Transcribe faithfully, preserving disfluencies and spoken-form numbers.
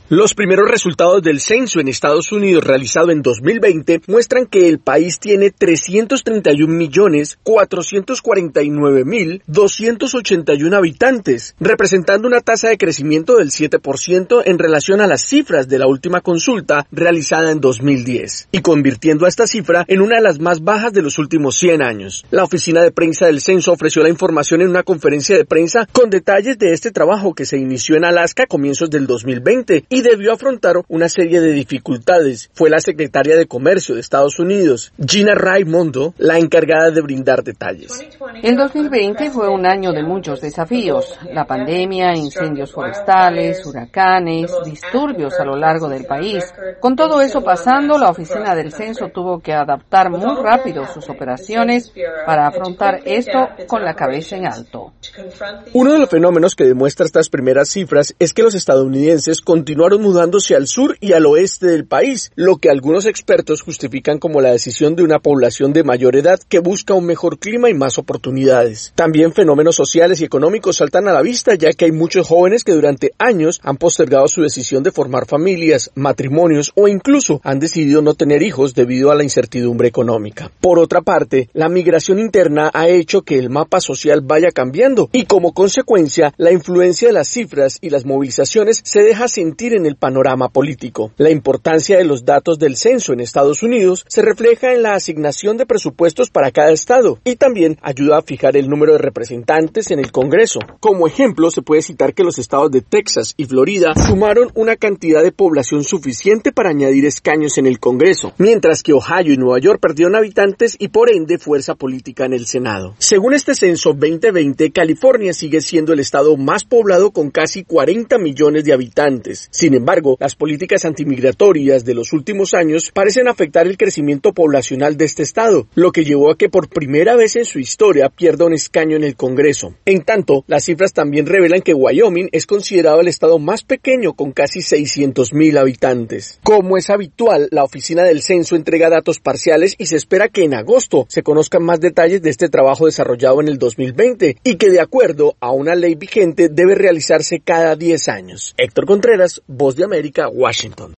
Los primeros resultados del censo en Estados Unidos realizado en dos mil veinte muestran que el país tiene trescientos treinta y un millones cuatrocientos cuarenta y nueve mil doscientos ochenta y uno habitantes, representando una tasa de crecimiento del siete por ciento en relación a las cifras de la última consulta realizada en dos mil diez, y convirtiendo a esta cifra en una de las más bajas de los últimos cien años. La oficina de prensa del censo ofreció la información en una conferencia de prensa con detalles de este trabajo que se inició en Alaska a comienzos del dos mil veinte y debió afrontar una serie de dificultades. Fue la secretaria de Comercio de Estados Unidos, Gina Raimondo, la encargada de brindar detalles. El dos mil veinte fue un año de muchos desafíos. La pandemia, incendios forestales, huracanes, disturbios a lo largo del país. Con todo eso pasando, la oficina del censo tuvo que adaptar muy rápido sus operaciones para afrontar esto con la cabeza en alto. Uno de los fenómenos que demuestra estas primeras cifras es que los estadounidenses continuaron mudándose al sur y al oeste del país, lo que algunos expertos justifican como la decisión de una población de mayor edad que busca un mejor clima y más oportunidades. También fenómenos sociales y económicos saltan a la vista, ya que hay muchos jóvenes que durante años han postergado su decisión de formar familias, matrimonios o incluso han decidido no tener hijos debido a la incertidumbre económica. Por otra parte, la migración interna ha hecho que el mapa social vaya cambiando y como consecuencia, la influencia de las cifras y las movilizaciones se deja sentir en el panorama político. La importancia de los datos del censo en Estados Unidos se refleja en la asignación de presupuestos para cada estado y también ayuda a fijar el número de representantes en el Congreso. Como ejemplo, se puede citar que los estados de Texas y Florida sumaron una cantidad de población suficiente para añadir escaños en el Congreso, mientras que Ohio y Nueva York perdieron habitantes y por ende fuerza política en el Senado. Según este censo veinte veinte, California sigue siendo el estado más poblado con casi cuarenta millones de habitantes. Sin embargo, las políticas antimigratorias de los últimos años parecen afectar el crecimiento poblacional de este estado, lo que llevó a que por primera vez en su historia pierda un escaño en el Congreso. En tanto, las cifras también revelan que Wyoming es considerado el estado más pequeño con casi seiscientos mil habitantes. Como es habitual, la oficina del censo entrega datos parciales y se espera que en agosto se conozcan más detalles de este trabajo desarrollado en el dos mil veinte y que de acuerdo a una ley vigente debe realizarse cada diez años. Héctor Contreras, Voz de América, Washington.